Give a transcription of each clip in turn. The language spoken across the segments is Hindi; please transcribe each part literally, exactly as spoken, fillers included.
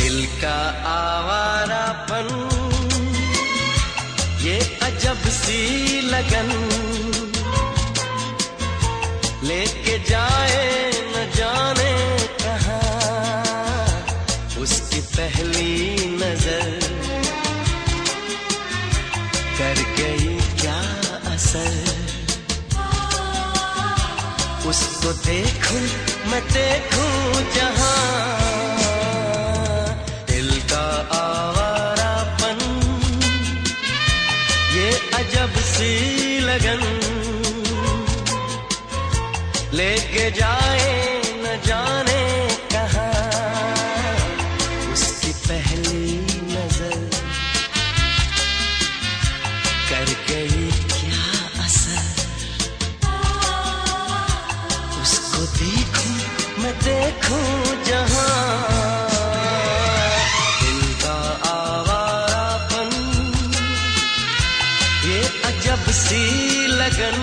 दिल का आवारापन, ये अजब सी लगन, लेके जाए न जाने कहाँ उसकी पहली नजर, कर गई क्या असर। उसको देखूं मैं देखूं जहां, दिल का आवारापन, ये अजब सी लगन, लेके जाए न जाने कहाँ उसकी पहली नजर, कर गई क्या असर। उसको देखूं मैं देखूं जहां, दिल का आवारापन, ये अजब सी लगन।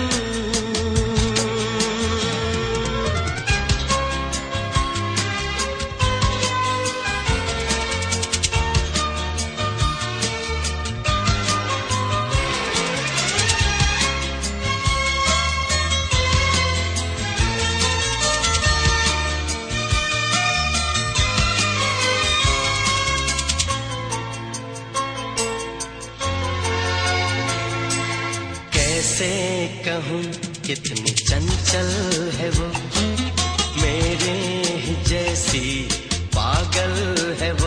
कैसे कहूँ कितनी चंचल है वो, मेरे ही जैसी पागल है वो।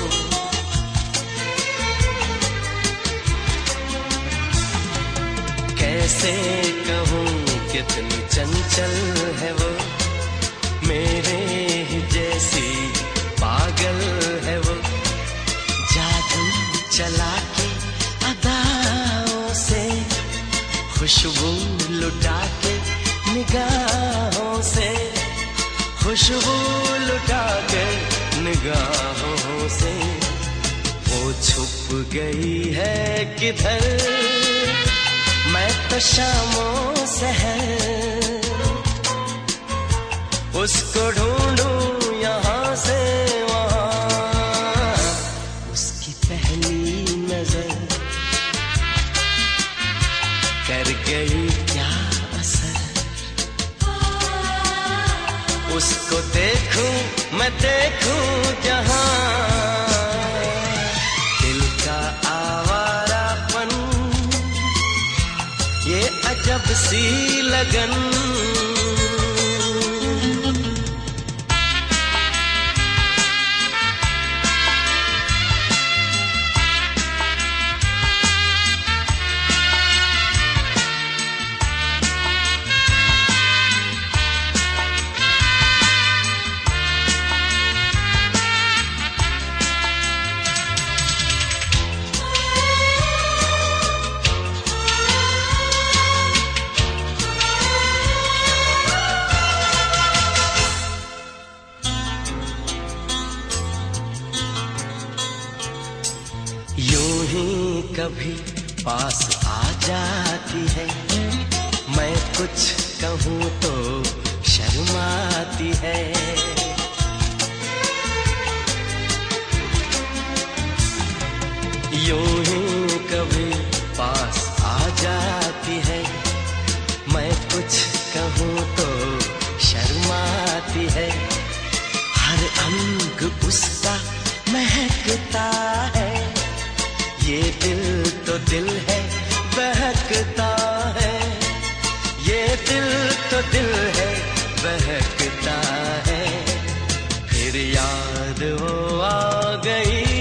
कैसे कहूँ कितनी चंचल है वो, मेरे ही जैसी पागल है वो। जादू चला के अदाओं से, खुशबू लुटा के निगाहों से, खुशबू लुटा के निगाहों से, वो छुप गई है किधर, मैं तो शामों सहर उसको ढूंढूं यहाँ से वहाँ, उसकी पहली नजर कर गई क्या असर। उसको देखूं मैं देखूं जहां, दिल का आवारापन, ये अजब सी लगन। यूं ही कभी पास आ जाती है, मैं कुछ कहूँ तो शर्माती है। यूं ही कभी पास आ जाती है, मैं कुछ कहूँ तो शर्माती है। हर अंग उसका महकता है, ये दिल तो दिल है बहकता है, ये दिल तो दिल है बहकता है। फिर याद वो आ गई,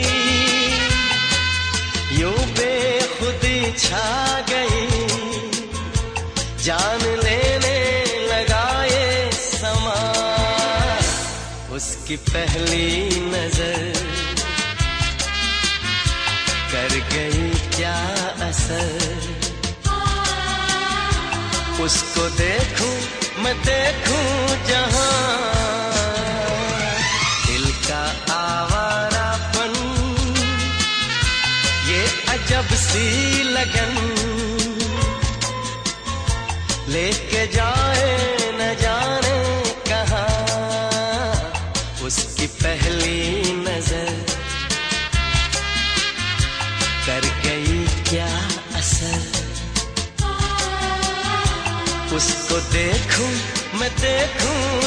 यूं बेखुदी छा गई, जान लेने लगा ये समा, उसकी पहली नजर कर गई क्या असर। उसको देखूं मैं देखूं जहां, दिल का आवारापन, ये अजब सी लगन, लेके जाए न जाने कहाँ उसकी पहली नजर। देखूं मैं देखूं